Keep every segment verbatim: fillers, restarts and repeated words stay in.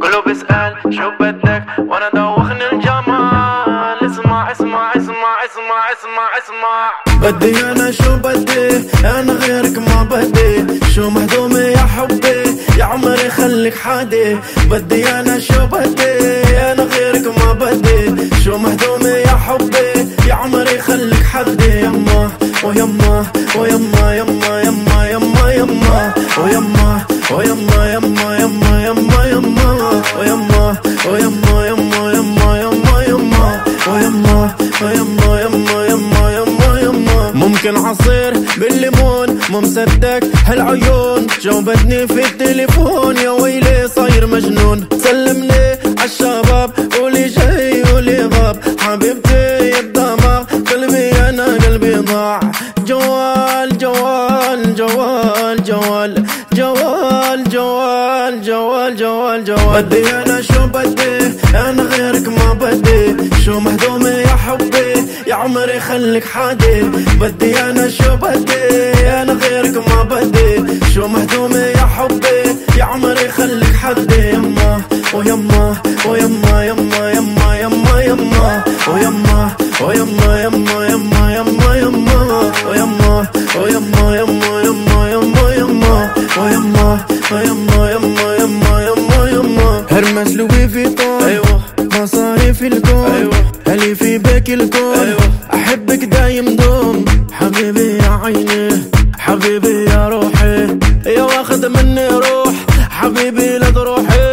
كله بيسأل شو بدك وانا دوخني الجمال. اسمع اسمع اسمع اسمع اسمع اسمع بدي انا شو بدي انا غيرك ما بدي. شو مهضومي يا حبي يا عمري خليك حادي. بدي انا شو بدي انا غيرك ما بدي. شو مهضومي يا حبي يا عمري خليك حدي. يما ويما ويما يما يما يما يما ويما ويما يما يما يما يما ويما ويما يما يما يما يما ويما ويما يما يما يما يما. ممكن عصير بالليمون مو مصدق هالعيون. جاوبتني في التليفون يا ويلي صاير مجنون. سلمني عالشباب قولي جاي قولي غاب. حبيبتي يا الدماغ قلبي انا قلبي ضاع. جوال جوال جوال جوال جوال جوال جوال جوال جوال. بدي انا شو بدي انا غيرك ما بدي. شو مهضومي يا حبي يا عمري خليك حادي. بدي انا شو بدي انا غيرك ما بدي. شو مهضومي يا حبي يا عمري خليك حدي. يما ويما ويما يما يما يما يما ويما ويما يما يما يما يما ويما ويما يما يما يما يما ويما ويما يما يما يما يما. هرمس لوي فيتون ايوه مصاري في الكون ايوه. هلي في بيك الكون ايوه. احبك دايم دوم حبيبي يا عيني حبيبي يا روحي. يا واخد مني روح حبيبي لا تروحي.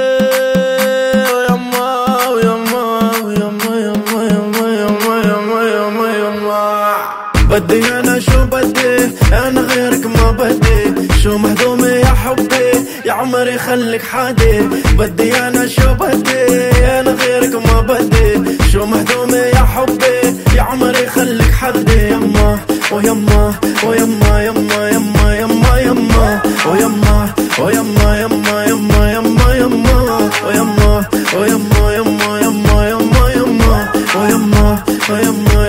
ويما ويما ويما يما يما يما يما يما يما. بدي انا شو بدي انا غيرك ما بدي. شو مهضومي يا حبي يا عمري خليك حادي. بدي انا شو بدي انا غيرك ما بدي. شو مهضومي يا حبي يا عمري خليك حدي. يما ويما ويما يما يما يما يما ويما ويما يما يما يما يما ويما ويما يما يما يما يما ويما ويما